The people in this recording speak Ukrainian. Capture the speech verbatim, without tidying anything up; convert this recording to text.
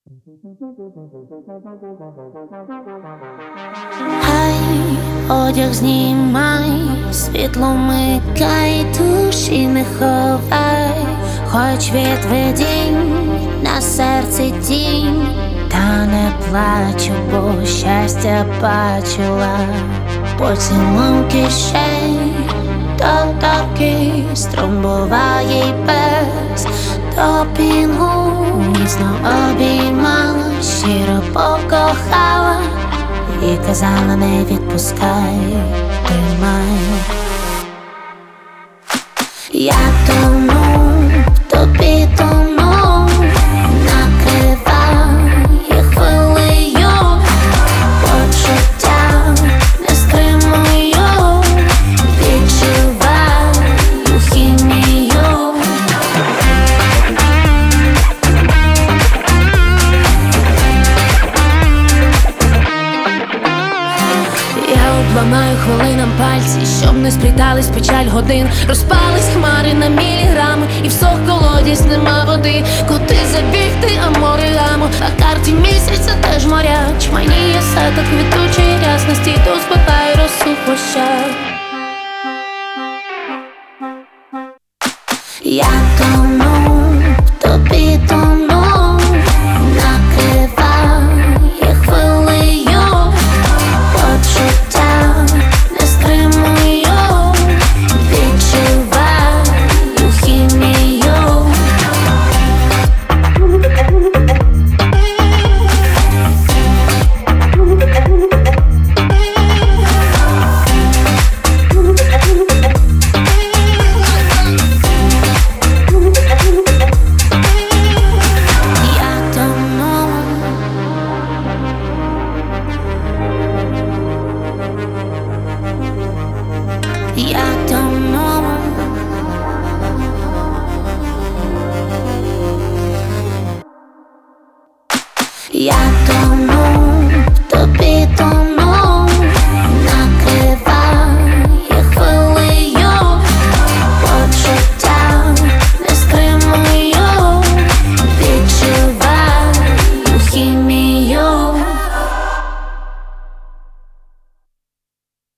Ай, одяг знімай, світло микай, душі не ховай, хоч від видінь на серці тінь, та не плачу, бо щастя бачила. Поцілунки кишень, то такий струм буває й без допінгу. Міцно обіймала, щиро покохала і казала: не відпускай, тримай. Я тону, в тобі тону, накриває хвилею, почуття не стримую, відчуваю хімію. Я обламаю хвилинам пальці, щоб не сплітались печаль годин. Розпались хмари на міліграми, і в сох колодязь нема води. Куди забігти, а море гамо, на карті місяця теж моря. Чманіє сета квітучої рясності, то спитає розсухоща. Я тону, в тобі тону, накриває хвилею, почуття не стримую, відчуваю хімію. Я тону, я